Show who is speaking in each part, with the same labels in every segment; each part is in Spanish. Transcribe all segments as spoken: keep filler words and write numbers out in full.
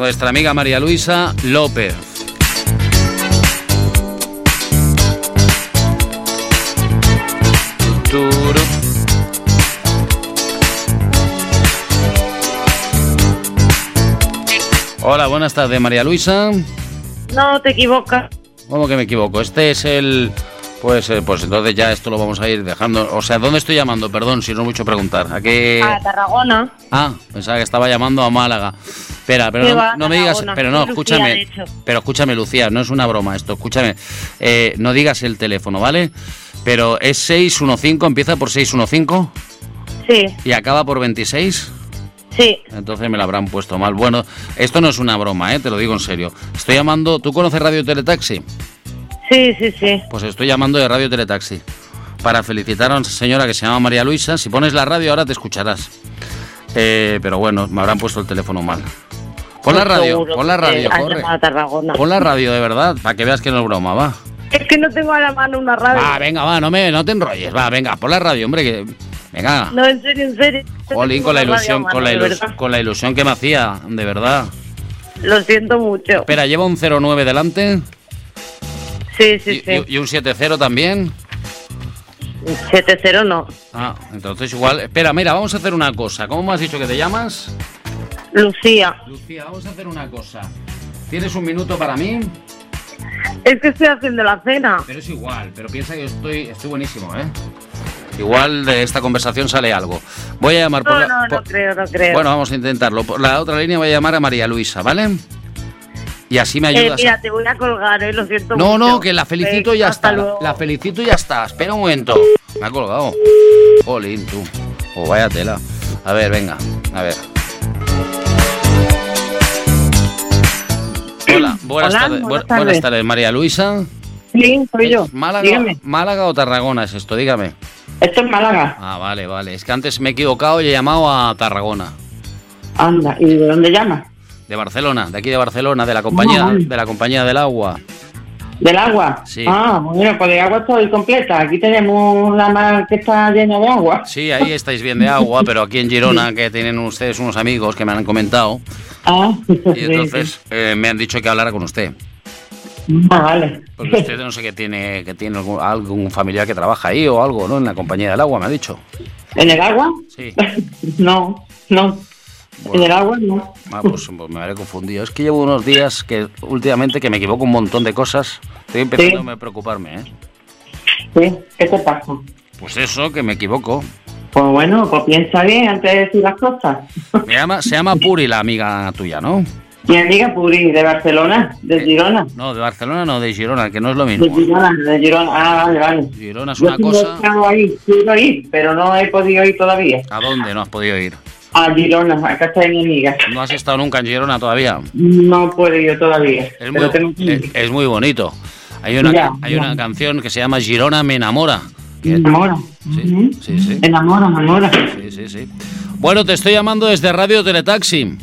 Speaker 1: nuestra amiga María Luisa López. Turu. Hola, buenas tardes, María Luisa.
Speaker 2: No, te equivocas.
Speaker 1: ¿Cómo que me equivoco? Este es el... Pues, eh, pues entonces ya esto lo vamos a ir dejando. O sea, ¿dónde estoy llamando? Perdón, si no es mucho preguntar. ¿A qué...?
Speaker 2: A Tarragona.
Speaker 1: Ah, pensaba que estaba llamando a Málaga. Espera, pero no,
Speaker 2: va,
Speaker 1: no me digas... Pero no,
Speaker 2: Lucía,
Speaker 1: escúchame. Pero escúchame, Lucía, no es una broma esto. Escúchame. Eh, no digas el teléfono, ¿vale? Pero es seis uno cinco, empieza por seis uno cinco.
Speaker 2: Sí.
Speaker 1: ¿Y acaba por veintiséis?
Speaker 2: Sí.
Speaker 1: Entonces me lo habrán puesto mal. Bueno, esto no es una broma, ¿eh? Te lo digo en serio. Estoy llamando... ¿Tú conoces Radio Teletaxi?
Speaker 2: Sí, sí, sí.
Speaker 1: Pues estoy llamando de Radio Teletaxi para felicitar a una señora que se llama María Luisa. Si pones la radio ahora te escucharás. Eh, pero bueno, me habrán puesto el teléfono mal. Pon la radio, pon la radio, corre. Pon la radio de verdad, para que veas que no es broma, va.
Speaker 2: Es que no tengo a la mano una radio.
Speaker 1: Va, venga, va, no me no te enrolles, va, venga, pon la radio, hombre, que... Venga.
Speaker 2: No, en serio, en serio.
Speaker 1: Jolín, con la ilusión, con la ilusión, con la ilusión que me hacía, de verdad.
Speaker 2: Lo siento mucho.
Speaker 1: Espera, lleva un cero nueve delante.
Speaker 2: Sí, sí,
Speaker 1: y,
Speaker 2: sí.
Speaker 1: Y, y un siete cero también.
Speaker 2: siete cero no.
Speaker 1: Ah, entonces igual... Espera, mira, vamos a hacer una cosa. ¿Cómo me has dicho que te llamas?
Speaker 2: Lucía.
Speaker 1: Lucía, vamos a hacer una cosa. ¿Tienes un minuto para mí?
Speaker 2: Es que estoy haciendo la cena.
Speaker 1: Pero es igual, pero piensa que estoy, estoy buenísimo, ¿eh? Igual de esta conversación sale algo. Voy a llamar por
Speaker 2: No,
Speaker 1: la...
Speaker 2: no, no
Speaker 1: por...
Speaker 2: creo, no creo.
Speaker 1: Bueno, vamos a intentarlo. Por la otra línea voy a llamar a María Luisa, ¿vale? Y así me ayudas.
Speaker 2: Eh, mira, te voy a colgar, ¿eh? Lo siento
Speaker 1: No,
Speaker 2: mucho.
Speaker 1: no, que la felicito y ya
Speaker 2: Hasta
Speaker 1: está.
Speaker 2: luego.
Speaker 1: La felicito y ya está. Espera un momento. Me ha colgado. Jolín, tú. Oh, vaya tela. A ver, venga. A ver. Hola, buenas
Speaker 2: Hola,
Speaker 1: tardes.
Speaker 2: buenas
Speaker 1: Bu-
Speaker 2: tardes.
Speaker 1: Buenas tardes, María Luisa.
Speaker 2: Sí, soy yo.
Speaker 1: ¿Málaga,
Speaker 2: Dígame.
Speaker 1: ¿Málaga o Tarragona es esto? Dígame.
Speaker 2: Esto es Málaga.
Speaker 1: Ah, vale, vale. Es que antes me he equivocado y he llamado a Tarragona.
Speaker 2: Anda, ¿y de dónde llamas?
Speaker 1: De Barcelona, de aquí de Barcelona, de la compañía,
Speaker 2: Ah, vale.
Speaker 1: de la compañía del agua.
Speaker 2: ¿Del agua?
Speaker 1: Sí.
Speaker 2: Ah, bueno, pues de agua estoy completa. Aquí tenemos la mar que está llena de agua.
Speaker 1: Sí, ahí estáis bien de agua, pero aquí en Girona, que tienen ustedes unos amigos que me han comentado,
Speaker 2: Ah,
Speaker 1: y entonces eh, me han dicho que hablara con usted.
Speaker 2: Ah, vale.
Speaker 1: Porque usted no sé qué tiene, que tiene algún, algún familiar que trabaja ahí o algo, ¿no? En la compañía del agua, me ha dicho.
Speaker 2: ¿En el agua?
Speaker 1: Sí.
Speaker 2: No, no.
Speaker 1: Bueno.
Speaker 2: En el agua no.
Speaker 1: Ah, pues, pues me habré confundido. Es que llevo unos días que últimamente que me equivoco un montón de cosas. Estoy empezando
Speaker 2: Sí.
Speaker 1: a preocuparme, ¿eh?
Speaker 2: Sí, ¿qué te pasa?
Speaker 1: Pues eso, que me equivoco.
Speaker 2: Pues bueno, pues piensa bien antes de decir las cosas.
Speaker 1: Me llama, se llama Puri, la amiga tuya, ¿no?
Speaker 2: Mi amiga Puri, de Barcelona, de Girona.
Speaker 1: No, de Barcelona no, de Girona, que no es lo
Speaker 2: De
Speaker 1: mismo.
Speaker 2: Girona, de Girona. Ah, vale, vale.
Speaker 1: Girona es
Speaker 2: Yo
Speaker 1: una
Speaker 2: sí he
Speaker 1: cosa...
Speaker 2: estado ahí, quiero ir, pero no he podido ir todavía.
Speaker 1: ¿A dónde no has podido ir?
Speaker 2: A Girona, acá está mi amiga.
Speaker 1: ¿No has estado nunca en Girona todavía?
Speaker 2: No puedo ir todavía.
Speaker 1: Es
Speaker 2: pero tengo
Speaker 1: muy,
Speaker 2: que ir.
Speaker 1: es, es muy bonito. Hay una,
Speaker 2: Ya,
Speaker 1: hay
Speaker 2: ya.
Speaker 1: una canción que se llama Girona me enamora.
Speaker 2: Me
Speaker 1: Que-
Speaker 2: enamora.
Speaker 1: Sí,
Speaker 2: Ujú.
Speaker 1: sí, sí.
Speaker 2: Me enamora, me enamora.
Speaker 1: Sí, sí, sí. Bueno, te estoy llamando desde Radio Teletaxi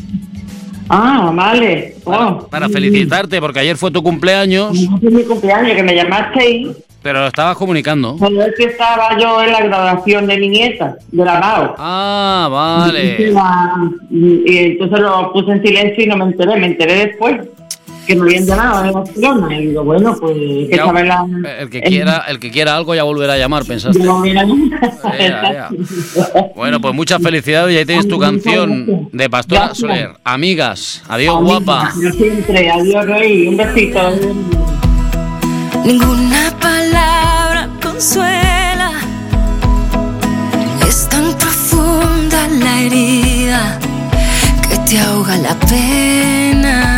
Speaker 2: Ah, vale. Oh.
Speaker 1: para felicitarte porque ayer fue tu cumpleaños,
Speaker 2: No es mi cumpleaños, que me llamasteis.
Speaker 1: pero lo estabas comunicando.
Speaker 2: Cuando es que estaba yo en la graduación de mi nieta, de la M A O.
Speaker 1: Ah,
Speaker 2: Y,
Speaker 1: vale.
Speaker 2: la- y- y entonces lo puse en silencio y no me enteré. Me enteré después que me habían llamado de Barcelona. Y digo, bueno, pues que
Speaker 1: Ya,
Speaker 2: saber la...
Speaker 1: el que quiera, el que quiera algo ya volverá a llamar, pensaste.
Speaker 2: Digo, mira,
Speaker 1: Ea, ea. Bueno, pues muchas felicidades y ahí tienes tu canción de Pastora
Speaker 2: Gracias.
Speaker 1: Soler. Amigas, adiós guapa.
Speaker 2: Yo siempre, adiós, Rey. Un besito.
Speaker 3: Ninguna palabra consuela, es tan profunda la herida que te ahoga la pena.